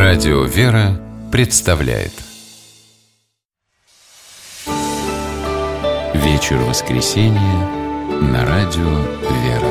Радио «Вера» представляет Вечер воскресенья на Радио «Вера».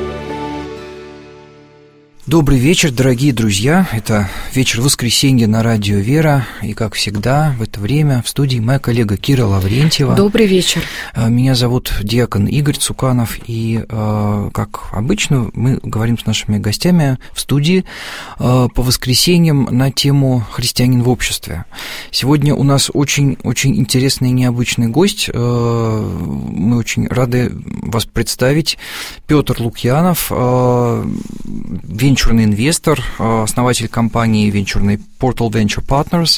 Добрый вечер, дорогие друзья. Это вечер воскресенья на Радио «Вера». И, как всегда, в это время в студии моя коллега Кира Лаврентьева. Добрый вечер. Меня зовут диакон Игорь Цуканов. И, как обычно, мы говорим с нашими гостями в студии по воскресеньям на тему «Христианин в обществе». Сегодня у нас очень интересный и необычный гость. Мы очень рады вас представить. Петр Лукьянов, венчурный инвестор, основатель компании венчурной Portal Venture Partners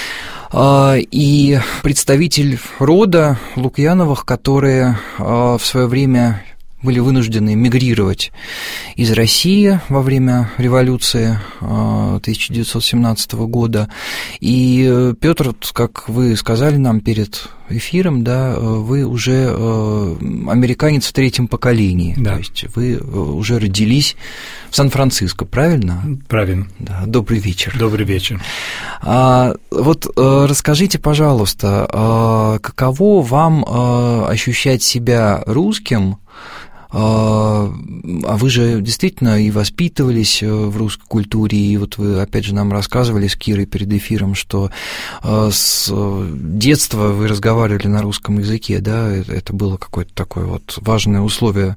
и представитель рода Лукьяновых, которые в свое время были вынуждены мигрировать из России во время революции 1917 года. И, Петр, как вы сказали нам перед эфиром, да, вы уже американец в третьем поколении. Да. То есть вы уже родились в Сан-Франциско, правильно? Правильно. Да, добрый вечер. Добрый вечер. Вот расскажите, пожалуйста, каково вам ощущать себя русским? А вы же действительно и воспитывались в русской культуре, и вот вы, опять же, нам рассказывали с Кирой перед эфиром, что с детства вы разговаривали на русском языке, да, это было какое-то такое вот важное условие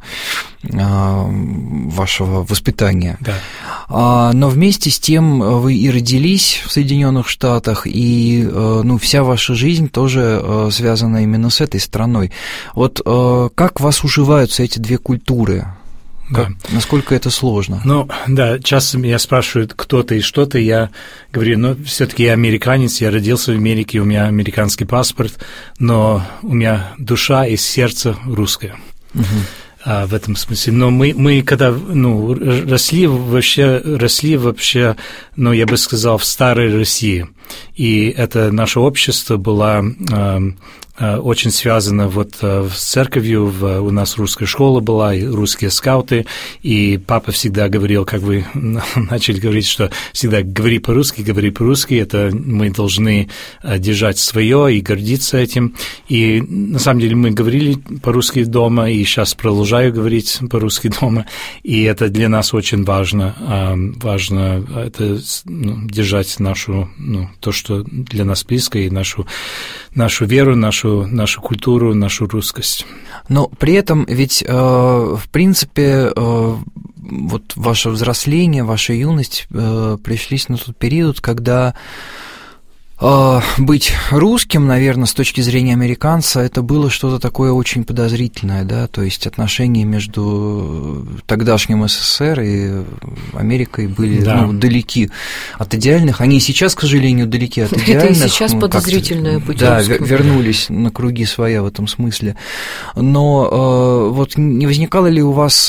вашего воспитания. Да. Но вместе с тем вы и родились в Соединенных Штатах, и вся ваша жизнь тоже связана именно с этой страной. Вот как вас уживаются эти две культуры? Да. Насколько это сложно? Да, часто меня спрашивают, кто ты и что ты, я говорю, все-таки я американец, я родился в Америке, у меня американский паспорт, но у меня душа и сердце русское. Угу. В этом смысле. Но мы когда росли вообще, я бы сказал, в старой России. И это наше общество было очень связано с церковью, у нас русская школа была, и русские скауты, и папа всегда говорил, как вы начали говорить, что всегда говори по-русски, это мы должны держать свое и гордиться этим. И на самом деле мы говорили по-русски дома, и сейчас продолжаю говорить по-русски дома, и это для нас очень важно это держать нашу, то, что для нас близко, и нашу веру, нашу культуру, нашу русскость. Но при этом ведь, в принципе, вот ваше взросление, ваша юность пришлись на тот период, когда быть русским, наверное, с точки зрения американца, это было что-то такое очень подозрительное, да, то есть отношения между тогдашним СССР и Америкой были далеки от идеальных. Они и сейчас, к сожалению, далеки от идеальных. Это и сейчас подозрительное путь. Да, вернулись на круги своя в этом смысле. Но вот не возникало ли у вас,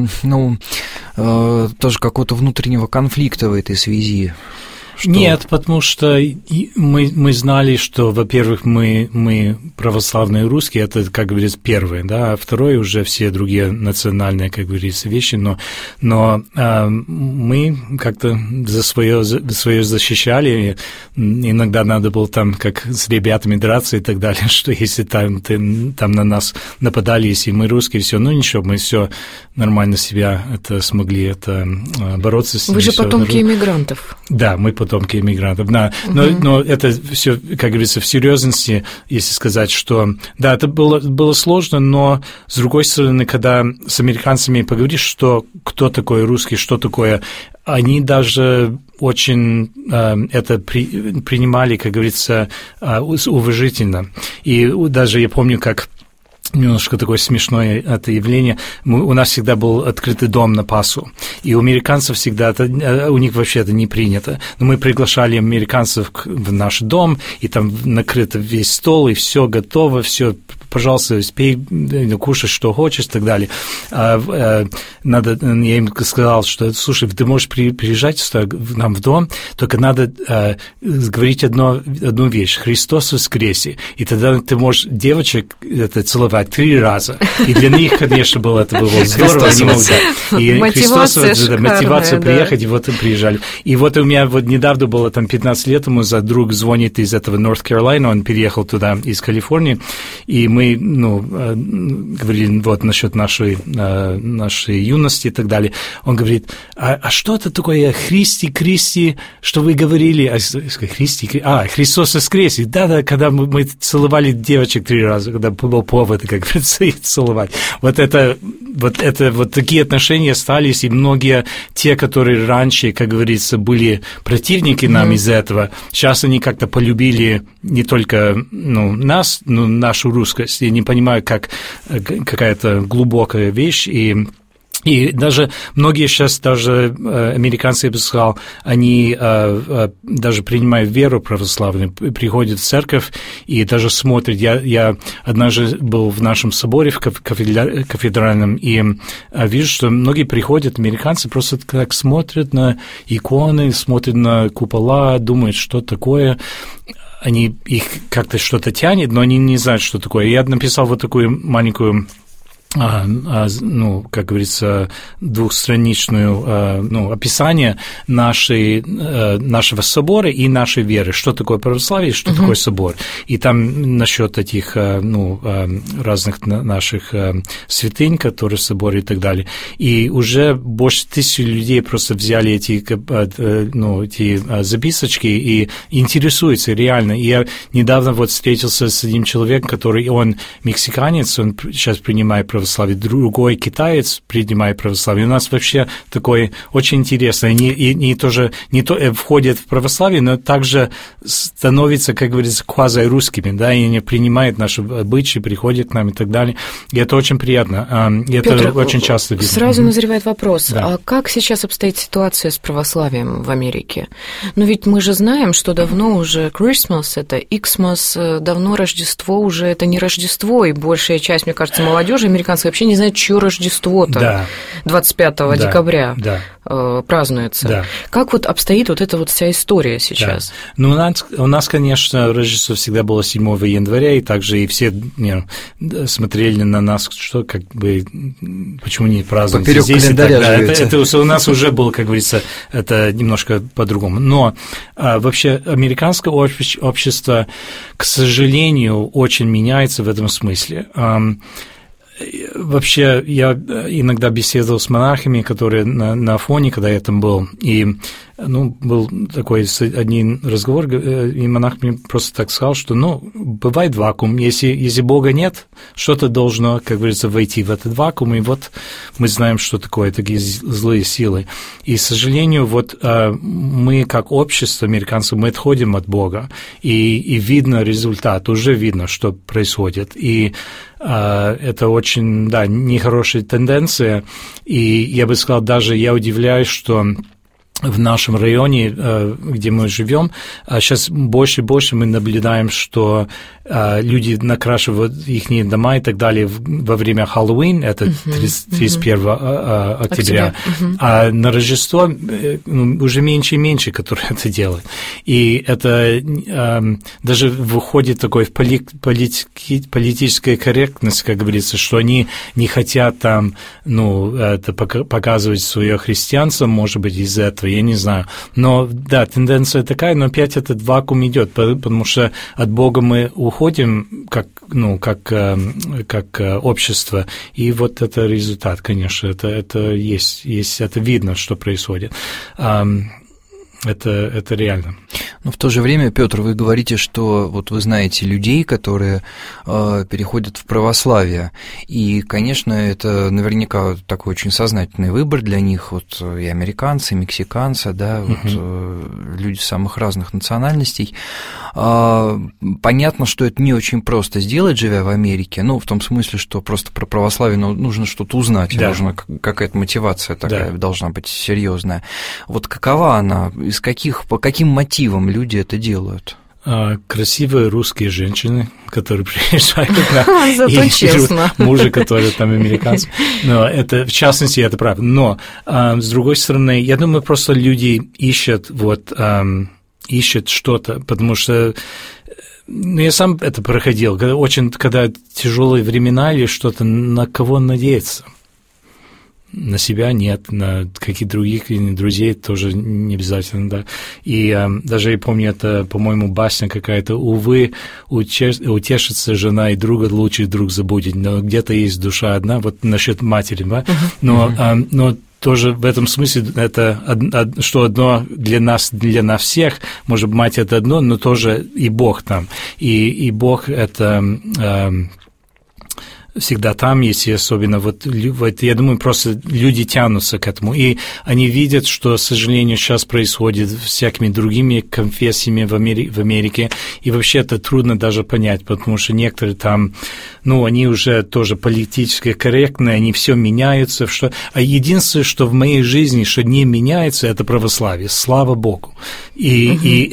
тоже какого-то внутреннего конфликта в этой связи? Нет, потому что мы знали, что, во-первых, мы православные русские, это, как говорится, первое, да, а второе уже все другие национальные, как говорится, вещи, но мы как-то за свое защищали, иногда надо было там, как с ребятами драться и так далее, что если там на нас нападали, если мы русские, все, ничего, мы все нормально себя смогли бороться с ними. Вы же потомки иммигрантов. Да, мы потомки иммигрантов, да. Но это все, как говорится, в серьезности, если сказать, что да, это было сложно, но с другой стороны, когда с американцами поговоришь, что кто такой русский, что такое, они даже очень это принимали, как говорится, уважительно. И даже я помню, как немножко такое смешное это явление. У нас всегда был открытый дом на Пасху, и у американцев всегда у них вообще это не принято. Но мы приглашали американцев в наш дом, и там накрыт весь стол, и все готово, все пожалуйста, пей, кушай, что хочешь, и так далее. Надо, я им сказал, что, слушай, ты можешь приезжать сюда, к нам в дом, только надо говорить одну вещь: Христос воскресе. И тогда ты можешь девочек целовать 3 раза. И для них, конечно, это было здорово. И мотивация приехать, и вот приезжали. И вот у меня вот недавно было, 15 лет тому, друг звонит из этого North Carolina, он переехал туда из Калифорнии, и мы, говорили вот насчет нашей юности и так далее. Он говорит: а что это такое Христи, что вы говорили? Христос воскресе. Да, когда мы целовали девочек 3 раза, когда был повод, как говорится, их целовать. Вот такие отношения остались, и многие те, которые раньше, как говорится, были противники нам из этого, сейчас они как-то полюбили не только нас, но нашу русскость. Я не понимаю, как какая-то глубокая вещь, и даже многие сейчас, даже американцы, я бы сказал, они даже принимают веру православную, приходят в церковь и даже смотрят. Я однажды был в нашем соборе, в кафедральном, и вижу, что многие приходят, американцы, просто так смотрят на иконы, смотрят на купола, думают, что такое. Их как-то что-то тянет, но они не знают, что такое. Я написал вот такую маленькую, как говорится, 2-страничную описание нашего собора и нашей веры, что такое православие, что такое собор. И там насчет этих разных наших святынь, которые в соборе и так далее. И уже больше 1000 людей просто взяли эти записочки и интересуются реально. И я недавно вот встретился с одним человеком, он мексиканец, он сейчас принимает православие, другой китаец принимает православие. У нас вообще такое очень интересное. Они тоже не то входят в православие, но также становятся, как говорится, квази-русскими, да, и они принимают наши обычаи, приходят к нам и так далее. И это очень приятно. И это Петр, очень часто видно. Сразу назревает вопрос, да. А как сейчас обстоит ситуация с православием в Америке? Ну ведь мы же знаем, что давно уже Christmas, это Xmas, давно Рождество уже это не Рождество, и большая часть, мне кажется, молодежи американцев вообще не знает, чье Рождество-то 25 декабря празднуется. Да. Как вот обстоит вот эта вот вся история сейчас? Да. У нас, конечно, Рождество всегда было 7 января, и также и все смотрели на нас, что как бы, почему не празднуют здесь. Это у нас уже было, как говорится, это немножко по-другому. Но вообще американское общество, к сожалению, очень меняется в этом смысле. Вообще, я иногда беседовал с монахами, которые на Афоне, когда я там был, и был такой один разговор, и монах мне просто так сказал, что, бывает вакуум, если Бога нет, что-то должно, как говорится, войти в этот вакуум, и вот мы знаем, что такое такие злые силы. И, к сожалению, вот мы, как общество, американцы, мы отходим от Бога, и видно результат, уже видно, что происходит, и это очень, нехорошая тенденция, и я бы сказал, даже я удивляюсь, что в нашем районе, где мы живем, сейчас больше и больше мы наблюдаем, что люди накрашивают их дома и так далее во время Хэллоуин, это 31 октября, а на Рождество уже меньше и меньше, которые это делают. И это даже выходит такой в политическая корректность, как говорится, что они не хотят там, это показывать свое христианство, может быть, из-за этого, я не знаю. Но, да, тенденция такая, но опять этот вакуум идет, потому что от Бога мы уходим как общество, и вот это результат, конечно, это есть, это видно, что происходит. Это реально. Но в то же время, Петр, вы говорите, что вот вы знаете людей, которые переходят в православие, и, конечно, это наверняка такой очень сознательный выбор для них, вот и американцы, и мексиканцы, да, вот люди самых разных национальностей. Понятно, что это не очень просто сделать, живя в Америке, в том смысле, что просто про православие нужно что-то узнать, нужна какая-то мотивация такая должна быть серьезная. Вот какова она? По каким мотивам люди это делают? красивые русские женщины, которые приезжают на зато честно. Мужи, которые там американцы. Но это, в частности, это правда. Но, с другой стороны, я думаю, просто люди ищут что-то, потому что я сам это проходил, когда тяжелые времена или что-то, на кого надеяться. На себя нет, на каких-то других друзей тоже не обязательно, да. И даже я помню, это, по-моему, басня какая-то, увы, утешится жена и друга лучше друг забудет, но где-то есть душа одна, вот насчет матери, да, но тоже в этом смысле это что одно для нас всех, может, мать это одно, но тоже и Бог там, и Бог это всегда там есть, и особенно вот я думаю, просто люди тянутся к этому, и они видят, что, к сожалению, сейчас происходит всякими другими конфессиями в Америке, и вообще это трудно даже понять, потому что некоторые там, они уже тоже политически корректные, они все меняются, а единственное, что в моей жизни, что не меняется, это православие, слава Богу, и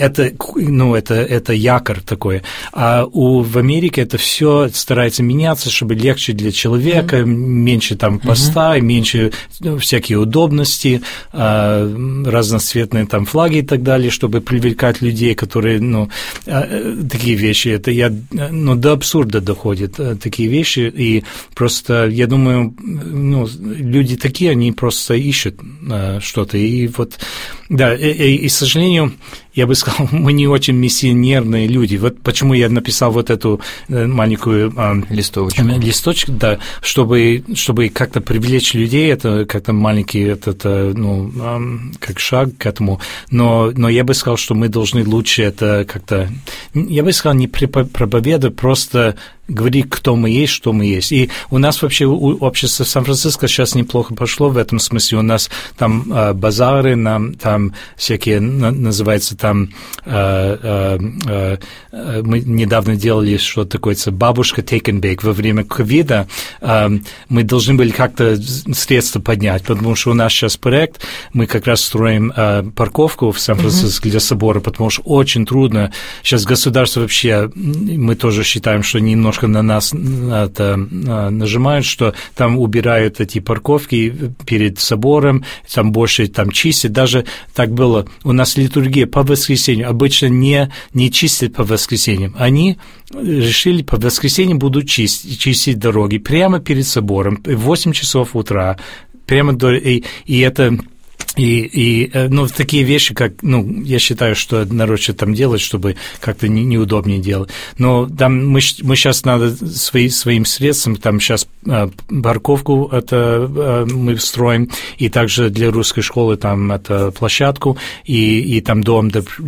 это якорь такой, а в Америке это все старается меняться, чтобы легче для человека, меньше там поста, меньше всякие удобности, разноцветные там флаги и так далее, чтобы привлекать людей, которые, такие вещи, до абсурда доходят такие вещи, и просто, я думаю, люди такие, они просто ищут что-то, и вот, да, и, к сожалению, я бы сказал, мы не очень миссионерные люди. Вот почему я написал вот эту маленькую листочку, да, чтобы как-то привлечь людей, это как-то маленький, как шаг к этому. Но я бы сказал, что мы должны лучше это как-то, я бы сказал, не проповедовать, просто говорить, кто мы есть, что мы есть. И у нас вообще общество Сан-Франциско сейчас неплохо пошло в этом смысле. У нас там базары, там всякие, называется там, мы недавно делали что-то такое, бабушка take and bake. Во время ковида мы должны были как-то средства поднять, потому что у нас сейчас проект, мы как раз строим парковку в Сан-Франциско для собора, потому что очень трудно. Сейчас государство вообще, мы тоже считаем, что немножко на нас это нажимают, что там убирают эти парковки перед собором, там больше там чистят. Даже так было. У нас литургия по воскресенью обычно не чистят по воскресеньям. Они решили, по воскресеньям будут чистить дороги прямо перед собором в 8 часов утра. Прямо и это... такие вещи, как, я считаю, что народ что-то там делает, чтобы как-то неудобнее делать. Но там мы сейчас надо своим средством, там сейчас парковку это мы строим, и также для русской школы там это площадку, и там дом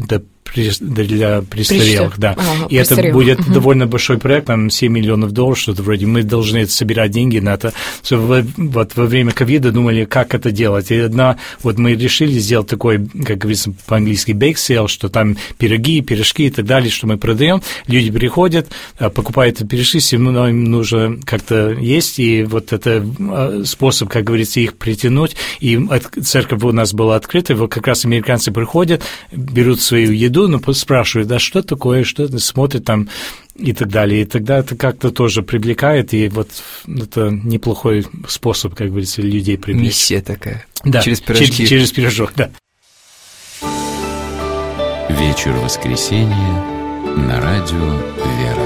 для престарелых, да. И это будет довольно большой проект, там $7 миллионов, что-то вроде. Мы должны собирать деньги на это. Вот во время ковида думали, как это делать. И мы решили сделать такой, как говорится по-английски, bake sale, что там пирожки и так далее, что мы продаем. Люди приходят, покупают пирожки, им нужно как-то есть, и вот это способ, как говорится, их притянуть. И церковь у нас была открыта, вот как раз американцы приходят, берут свою еду, спрашивают, да, что такое, что смотрят там и так далее. И тогда это как-то тоже привлекает, и вот это неплохой способ, как говорится, людей привлечь. Миссия такая. Да, через пирожки. Через пирожок, да. Вечер воскресенья на радио «Вера».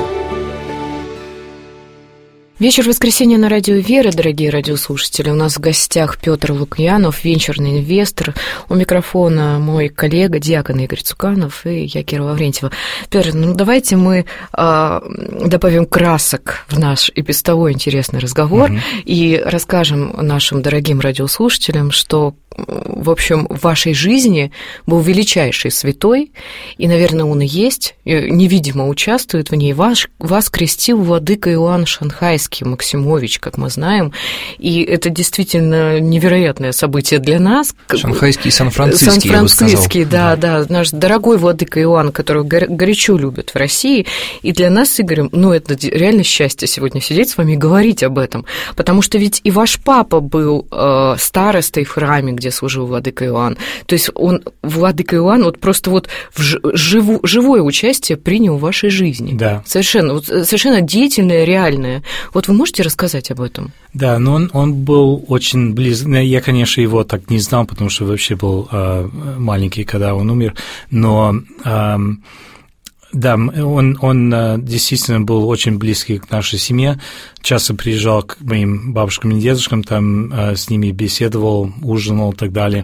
Вечер воскресенья на радио «Вера», дорогие радиослушатели. У нас в гостях Петр Лукьянов, венчурный инвестор. У микрофона мой коллега, диакон Игорь Цуканов и я, Кира Лаврентьева. Петр, давайте мы добавим красок в наш и без того интересный разговор и расскажем нашим дорогим радиослушателям, что, в общем, в вашей жизни был величайший святой, и, наверное, он и есть, невидимо участвует в ней. Вас крестил владыка Иоанн Шанхайский. шанхайский Максимович, как мы знаем, и это действительно невероятное событие для нас. Шанхайский и Сан-Франциский, я бы сказал. Сан-Франциский, да, наш дорогой владыка Иоанн, которого горячо любят в России, и для нас с Игорем, это реально счастье сегодня сидеть с вами и говорить об этом, потому что ведь и ваш папа был старостой в храме, где служил владыка Иоанн, то есть владыка Иоанн просто живое участие принял в вашей жизни. Да. Совершенно деятельное, реальное. Вы можете рассказать об этом? Да, но он был очень близок. Я, конечно, его так не знал, потому что вообще был маленький, когда он умер, но... Да, он действительно был очень близкий к нашей семье, часто приезжал к моим бабушкам и дедушкам, там с ними беседовал, ужинал и так далее.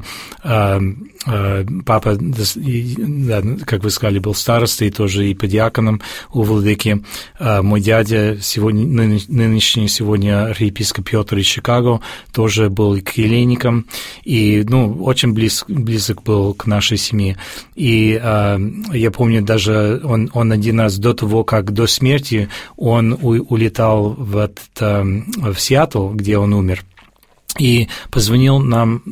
Папа, да, как вы сказали, был старостой, тоже и подьяконом у владыки. Мой дядя, нынешний сегодня архиепископ Петр из Чикаго, тоже был к келейникам, и, очень близок был к нашей семье. И я помню, даже он один раз до того, как до смерти, он улетал в Сиэтл, где он умер, и позвонил нам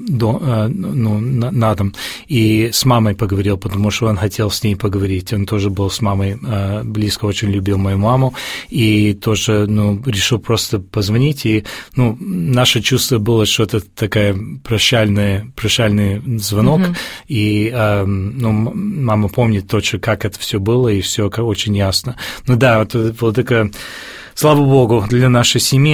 на дом, и с мамой поговорил, потому что он хотел с ней поговорить. Он тоже был с мамой близко, очень любил мою маму, и тоже, решил просто позвонить, и, наше чувство было, что это такая прощальный звонок, и, мама помнит точно, как это все было, и все очень ясно. Да, вот такая, слава Богу, для нашей семьи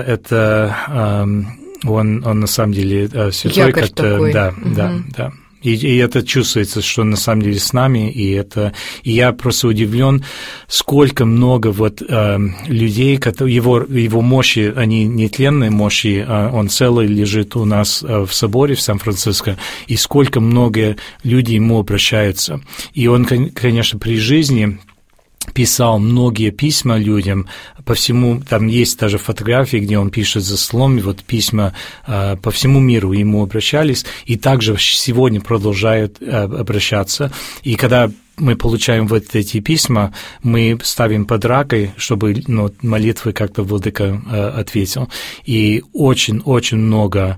это он на самом деле святой, как-то, да. И это чувствуется, что на самом деле с нами, и я просто удивлен, сколько много людей, его мощи, они нетленные мощи, он целый лежит у нас в соборе в Сан-Франциско, и сколько много людей ему обращаются. И он, конечно, при жизни писал многие письма людям по всему, там есть даже фотографии, где он пишет за столом, письма по всему миру ему обращались, и также сегодня продолжают обращаться. И когда мы получаем эти письма, мы ставим под ракой, чтобы молитвы как-то владыка ответил. И очень-очень много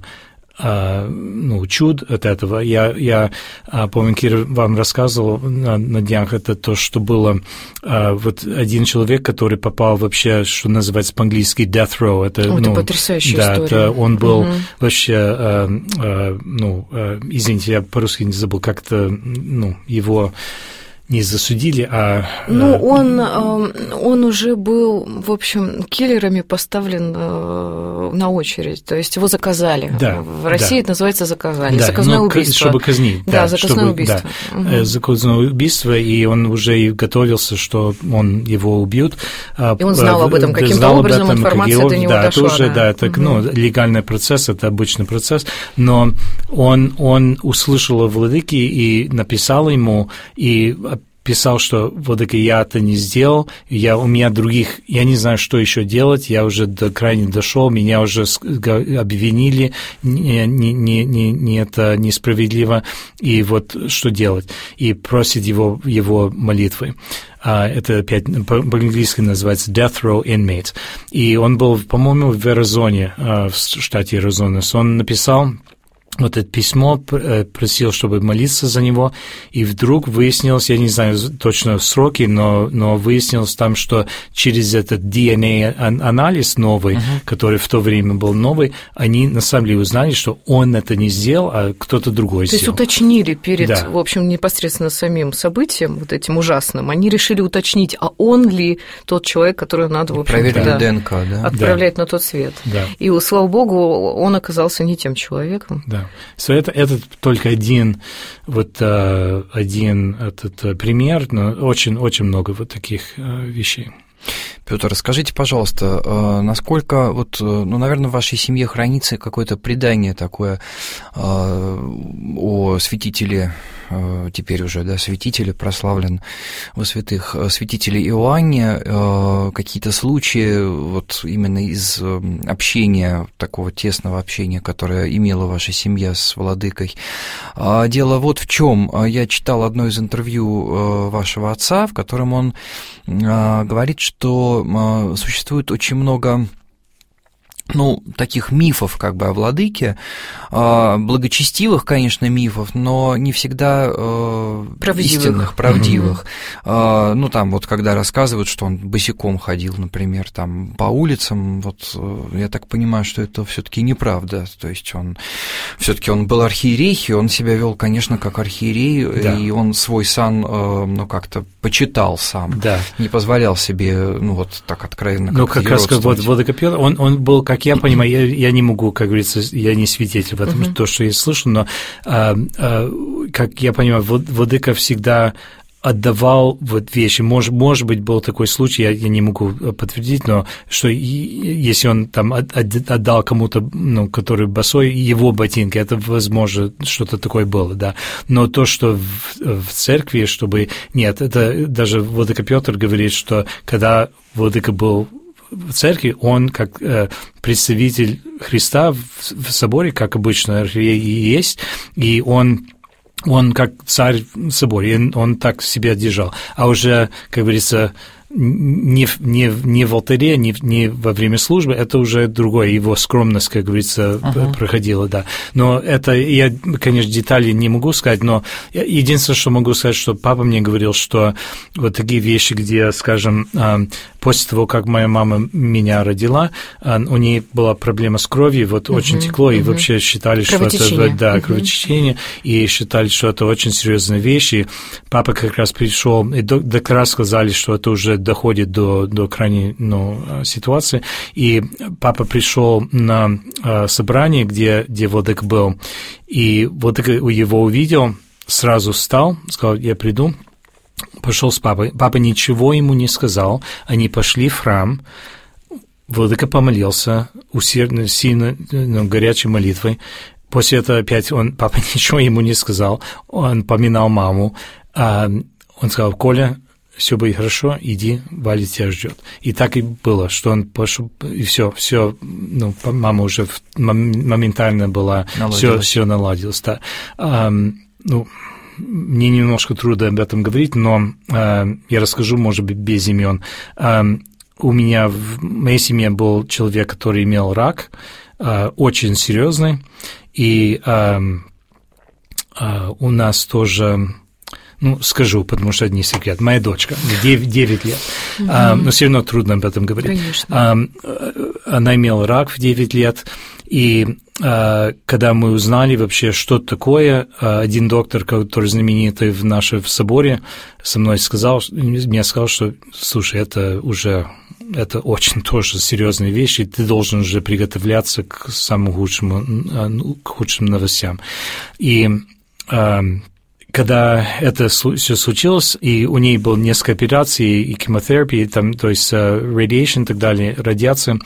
чуд от этого. Я помню, Кира вам рассказывал на днях, это то, что было один человек, который попал вообще, что называется по-английски death row. Это потрясающая история. Да, он был вообще, извините, я по-русски не забыл, как-то, его не засудили, он уже был, в общем, киллерами поставлен на очередь, то есть его заказали. Да, в России это называется заказали. Да, заказное убийство. Чтобы казнить. Да, заказное убийство. Да, заказное убийство, и он уже и готовился, что его убьют. И он знал об этом каким-то образом, информация до него дошла. Это легальный процесс, это обычный процесс, но он услышал о владыке и написал ему, и писал, что владыка, я это не сделал, у меня других, я не знаю, что еще делать, я уже до крайне дошел, меня уже обвинили, это несправедливо, и что делать, и просит его молитвы. Это опять по-английски называется death row inmate. И он был, по-моему, в Аризоне, в штате Аризона. Он написал это письмо, просил, чтобы молиться за него, и вдруг выяснилось, я не знаю точно сроки, но выяснилось там, что через этот DNA-анализ новый, который в то время был новый, они на самом деле узнали, что он это не сделал, а кто-то другой сделал. То есть уточнили перед, в общем, непосредственно самим событием, этим ужасным, они решили уточнить, а он ли тот человек, который надо, в общем, ДНК, отправлять на тот свет. Да. И, слава богу, он оказался не тем человеком. Да. Это только один этот пример, но очень-очень много таких вещей. Пётр, расскажите, пожалуйста, насколько, наверное, в вашей семье хранится какое-то предание такое о святителе, теперь уже, святителе, прославлен во святых, святителе Иоанне, какие-то случаи именно из общения, такого тесного общения, которое имела ваша семья с владыкой. Дело в чем. Я читал одно из интервью вашего отца, в котором он говорит, что существует очень много таких мифов как бы о владыке, благочестивых, конечно, мифов, но не всегда истинных, правдивых. Там вот когда рассказывают, что он босиком ходил, например, там по улицам, вот я так понимаю, что это все-таки неправда, то есть он был архиерей, и он себя вел, конечно, как архиерей, да. И он свой сан, как-то почитал сам, да. Не позволял себе, так откровенно как-то как раз Владыка он был, как я понимаю, я не могу, как говорится, я не свидетель в этом, то, что я слышу, но, как я понимаю, Владыка всегда отдавал вещи. Может быть, был такой случай, я не могу подтвердить, но что если он там отдал кому-то, который босой, его ботинки, это, возможно, что-то такое было, да. Но то, что в церкви, чтобы... Нет, это даже Владыка Петр говорит, что когда Владыка был в церкви, он как представитель Христа в соборе, как обычно архиерей есть, и он как царь в соборе, он так себя держал. А уже, как говорится, не в алтаре, не во время службы, это уже другое, его скромность, как говорится, проходила, да. Но это, я, конечно, детали не могу сказать, но единственное, что могу сказать, что папа мне говорил, что вот такие вещи, где, скажем, после того, как моя мама меня родила, у нее была проблема с кровью, вот очень текло, и вообще считали, что это кровотечение, и считали, что это очень серьезная вещь, и папа как раз пришел, и доктора сказали, что это уже доходит до крайней ситуации, и папа пришел на собрание, где Владык был, и Владык его увидел, сразу встал, сказал, я приду, пошел с папой. Папа ничего ему не сказал, они пошли в храм, Владыка помолился усердно, сильно, горячей молитвой. После этого опять папа ничего ему не сказал, он поминал маму, он сказал, Коля, все будет хорошо, иди, Валя тебя ждет. И так и было, что он пошел, и все, мама уже моментально была, все наладилось, да. Мне немножко трудно об этом говорить, но я расскажу, может быть, без имен. У меня в моей семье был человек, который имел рак, очень серьезный, и у нас тоже... скажу, потому что это не секрет. Моя дочка, 9 лет, но все равно трудно об этом говорить. Конечно. Она имела рак в 9 лет, и когда мы узнали вообще, что такое, один доктор, который знаменитый в нашем соборе, со мной мне сказал, что, слушай, это очень тоже серьезные вещи, и ты должен уже приготовляться к самому худшим новостям. И когда это все случилось, и у нее было несколько операций, и химиотерапии, то есть radiation и так далее, радиация,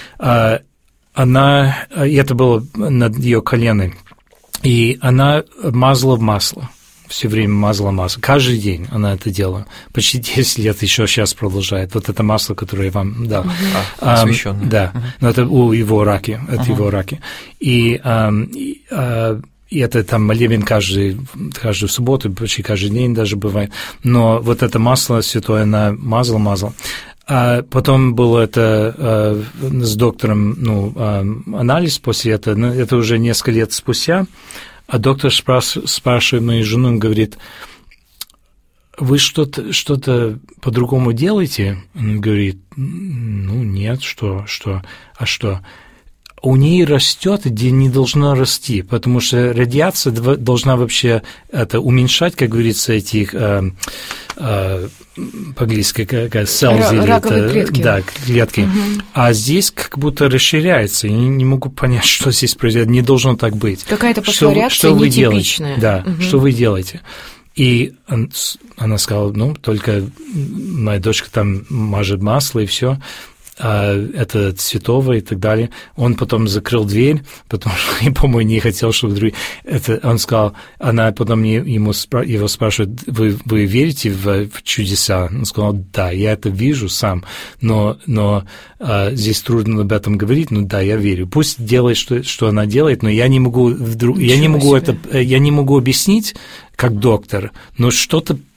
и это было над ее коленом, и она мазала в масло, все время мазала масло, каждый день она это делала, почти 10 лет еще сейчас продолжает, вот это масло, которое я вам дал. Освященное. Да, но это у его раки, его раки. И это там молебен каждую субботу, почти каждый день даже бывает, но вот это масло святое она мазала. А потом было это с доктором, анализ после этого, это уже несколько лет спустя, а доктор спрашивает мою жену, он говорит, вы что-то по-другому делаете? Он говорит, нет, что? А что? У нее растет, где не должна расти, потому что радиация должна вообще уменьшать, как говорится, этих по-английски раковые клетки. Да, клетки. Угу. А здесь как будто расширяется. Я не могу понять, что здесь происходит. Не должно так быть. Какая-то пошла реакция нетипичная. Да, что вы делаете? И она сказала, только моя дочка там мажет масло и все. Это святого и так далее. Он потом закрыл дверь, потому что, я, по-моему, не хотел, чтобы другие... Он сказал, она потом его спрашивает, вы верите в чудеса? Он сказал, да, я это вижу сам, но здесь трудно об этом говорить, да, я верю. Пусть делает, что она делает, но я не могу объяснить, как доктор, но что-то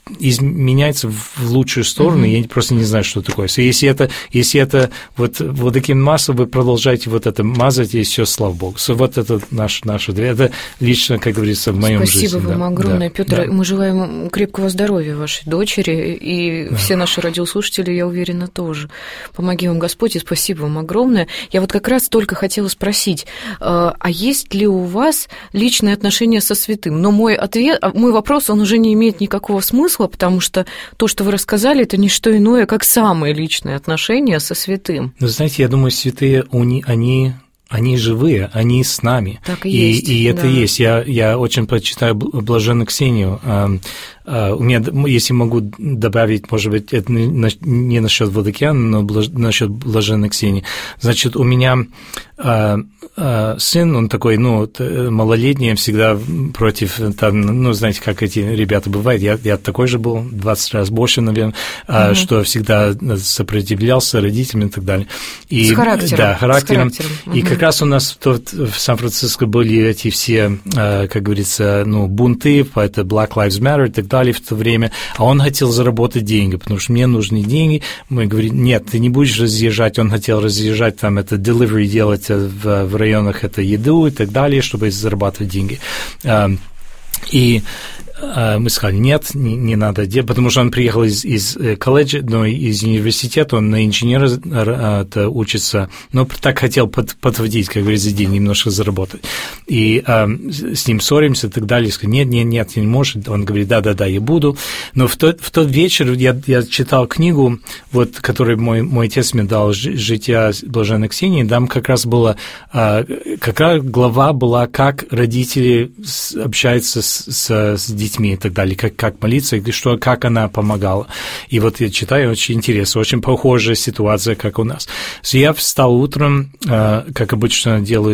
изменяется в лучшую сторону, я просто не знаю, что такое. Если это вот таким маслом вы продолжаете вот это мазать, и все, слава Богу. Вот это наша это лично, как говорится, в моем жизни. Спасибо вам огромное, Петр. Мы желаем крепкого здоровья вашей дочери, и все наши радиослушатели, я уверена, тоже. Помоги вам Господь, и спасибо вам огромное. Я вот как раз только хотела спросить, а есть ли у вас личные отношения со святым? Но мой вопрос, он уже не имеет никакого смысла, потому что то, что вы рассказали, это не что иное, как самые личные отношения со святым. Ну, знаете, я думаю, святые, они живые, они с нами. Так и есть. И это есть. Я очень почитаю блаженную Ксению. У меня, если могу добавить, может быть, это не насчет Владыкиана, но насчет блаженной Ксении. Значит, у меня сын, он такой, малолетний, всегда против, знаете, как эти ребята бывают. Я такой же был, 20 раз больше, наверное, что всегда сопротивлялся родителям и так далее. С характером. Да, характером. И как раз у нас в Сан-Франциско были эти все, как говорится, бунты, это Black Lives Matter и так далее в то время, а он хотел заработать деньги, потому что мне нужны деньги. Мы говорим, нет, ты не будешь разъезжать, он хотел разъезжать, там это delivery делать в районах, это еду и так далее, чтобы зарабатывать деньги. И мы сказали, нет, не надо делать, потому что он приехал из колледжа, из университета, он на инженера учится, но так хотел подводить, как говорится, деньги, немножко заработать. И с ним ссоримся и так далее, сказали, нет, не может. Он говорит, да, я буду. Но в тот вечер я читал книгу, которую мой отец мне дал, «Жития блаженной Ксении», там как раз была, какая глава была, как родители общаются с детьми и так далее, как молиться, и как она помогала. И вот я читаю, очень интересно, очень похожая ситуация, как у нас. Я встал утром, как обычно делаю,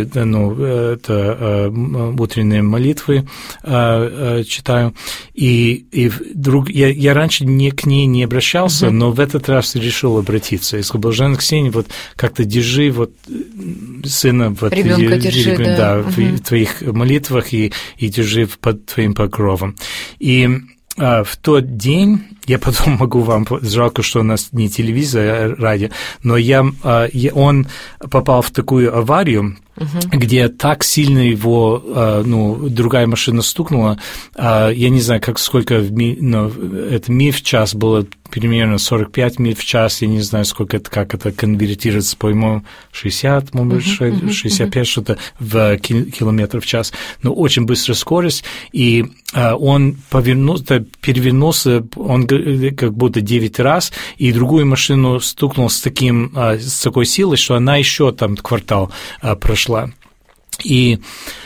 это утренние молитвы читаю, и вдруг я раньше к ней не обращался, но в этот раз решил обратиться. Я сказал, блаженная Ксения, как-то держи сына ребенка держи, в твоих молитвах и держи под твоим покровом. И в тот день, я потом могу вам, жалко, что у нас не телевизор, а радио, но он попал в такую аварию, где так сильно его, другая машина стукнула, я не знаю, сколько это миль в час было, примерно 45 миль в час, я не знаю, как это конвертируется, по-моему, 60, может быть, 65, что-то в километров в час, но очень быстрая скорость, и он перевернулся, он как будто 9 раз, и другую машину стукнул с такой силой, что она еще там квартал прошла. И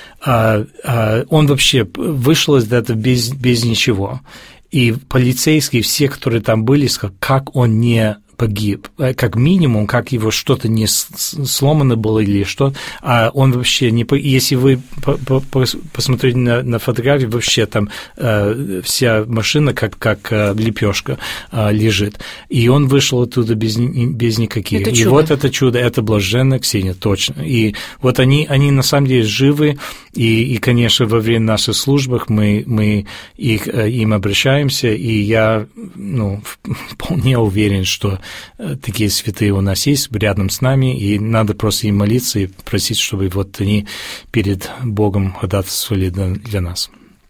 он вообще вышел из этого без ничего. И полицейские, все, которые там были, сказали, как он не погиб, как минимум, как его что-то не сломано было или что, а он вообще не погиб. Если вы посмотрите на фотографии, вообще там вся машина как лепешка лежит, и он вышел оттуда без никаких. И вот это чудо, это блаженная Ксения, точно. И вот они на самом деле живы, и конечно, во время наших служб мы им обращаемся, и я вполне уверен, что такие святые у нас есть рядом с нами, и надо просто им молиться и просить, чтобы они перед Богом ходатайствовали для нас.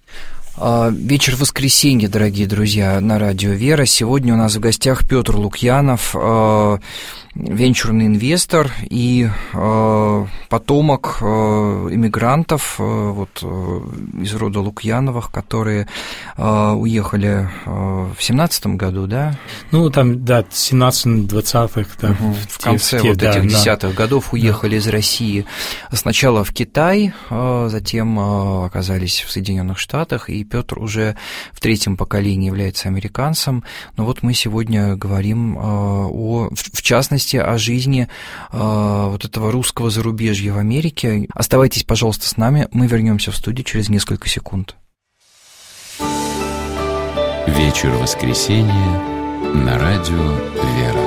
Вечер воскресенья, дорогие друзья, на радио «Вера». Сегодня у нас в гостях Петр Лукьянов, венчурный инвестор и потомок иммигрантов из рода Лукьяновых, которые уехали в 17-м году, да? 17-20-х. В конце этих 10-х годов уехали из России сначала в Китай, затем оказались в Соединенных Штатах, и Петр уже в 3-м поколении является американцем. Но вот мы сегодня говорим в частности, о жизни этого русского зарубежья в Америке. Оставайтесь, пожалуйста, с нами. Мы вернемся в студию через несколько секунд. Вечер воскресенья на радио «Вера».